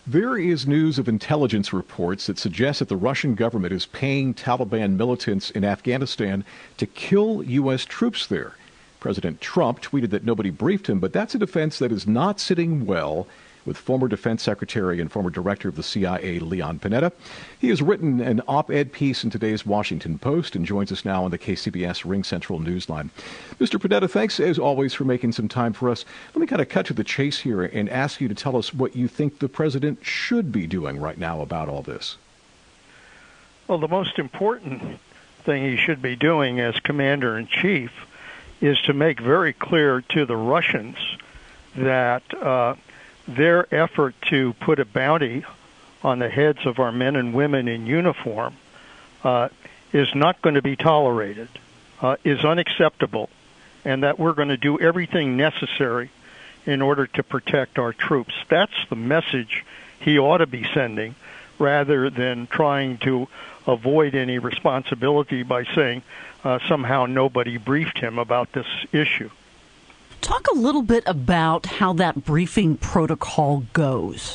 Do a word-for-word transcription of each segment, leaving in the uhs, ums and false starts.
There is news of intelligence reports that suggest that the Russian government is paying Taliban militants in Afghanistan to kill U S troops there. President Trump tweeted that nobody briefed him, but that's a defense that is not sitting well with former Defense Secretary and former Director of the C I A, Leon Panetta. He has written an op-ed piece in today's Washington Post and joins us now on the K C B S Ring Central Newsline. Mister Panetta, thanks as always for making some time for us. Let me kind of cut to the chase here and ask you to tell us what you think the president should be doing right now about all this. Well, the most important thing he should be doing as Commander-in-Chief is to make very clear to the Russians that uh, their effort to put a bounty on the heads of our men and women in uniform uh, is not going to be tolerated, uh, is unacceptable, and that we're going to do everything necessary in order to protect our troops. That's the message he ought to be sending, rather than trying to avoid any responsibility by saying uh, somehow nobody briefed him about this issue. Talk a little bit about how that briefing protocol goes.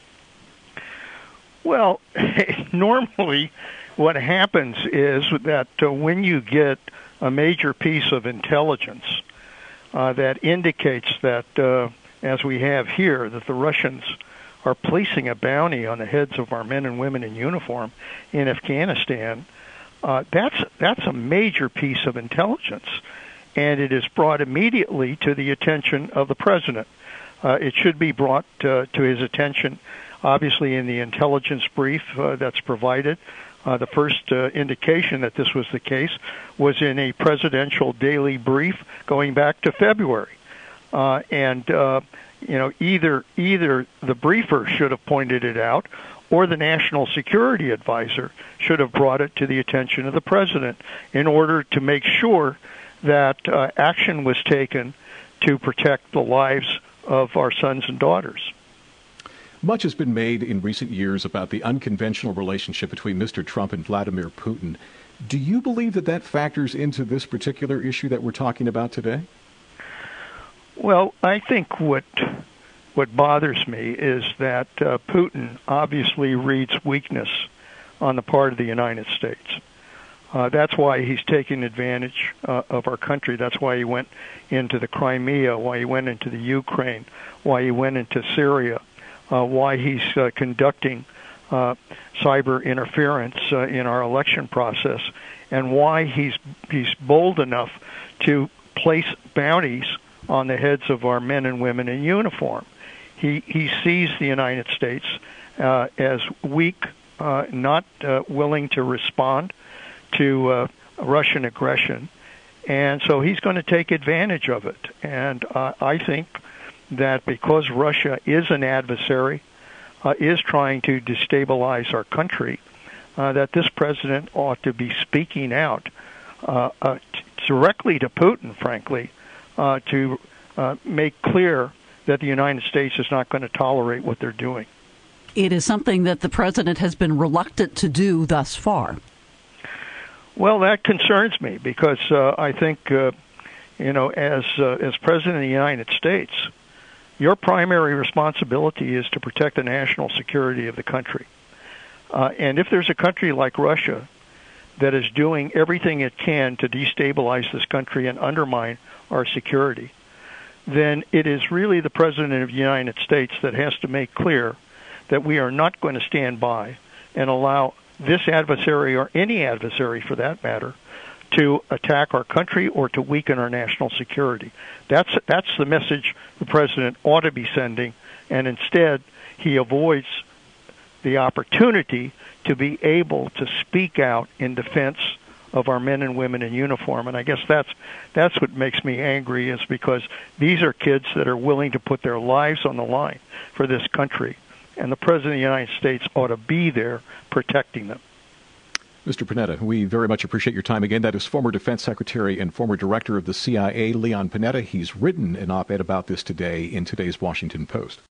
Well, normally what happens is that uh, when you get a major piece of intelligence uh, that indicates that, uh, as we have here, that the Russians are placing a bounty on the heads of our men and women in uniform in Afghanistan, uh, that's that's a major piece of intelligence. And it is brought immediately to the attention of the president. Uh, it should be brought uh, to his attention, obviously, in the intelligence brief uh, that's provided. Uh, the first uh, indication that this was the case was in a presidential daily brief going back to February. Uh, and, uh, you know, either either the briefer should have pointed it out, or the National Security Advisor should have brought it to the attention of the president in order to make sure that uh, action was taken to protect the lives of our sons and daughters. Much has been made in recent years about the unconventional relationship between Mister Trump and Vladimir Putin. Do you believe that that factors into this particular issue that we're talking about today? Well, I think what what bothers me is that uh, Putin obviously reads weakness on the part of the United States. Uh, that's why he's taking advantage uh, of our country. That's why he went into the Crimea, why he went into the Ukraine, why he went into Syria, uh, why he's uh, conducting uh, cyber interference uh, in our election process, and why he's he's bold enough to place bounties on the heads of our men and women in uniform. He he sees the United States uh, as weak, uh, not uh, willing to respond to uh, Russian aggression, and so he's going to take advantage of it. And uh, I think that because Russia is an adversary, uh, is trying to destabilize our country, uh, that this president ought to be speaking out uh, uh, t- directly to Putin, frankly, uh, to uh, make clear that the United States is not going to tolerate what they're doing. It is something that the president has been reluctant to do thus far. Well, that concerns me because uh, I think, uh, you know, as uh, as President of the United States, your primary responsibility is to protect the national security of the country. Uh, and if there's a country like Russia that is doing everything it can to destabilize this country and undermine our security, then it is really the President of the United States that has to make clear that we are not going to stand by and allow this adversary, or any adversary for that matter, to attack our country or to weaken our national security. That's that's the message the president ought to be sending, and instead he avoids the opportunity to be able to speak out in defense of our men and women in uniform. And I guess that's that's what makes me angry, is because these are kids that are willing to put their lives on the line for this country. And the President of the United States ought to be there protecting them. Mister Panetta, we very much appreciate your time again. That is former Defense Secretary and former Director of the C I A, Leon Panetta. He's written an op-ed about this today in today's Washington Post.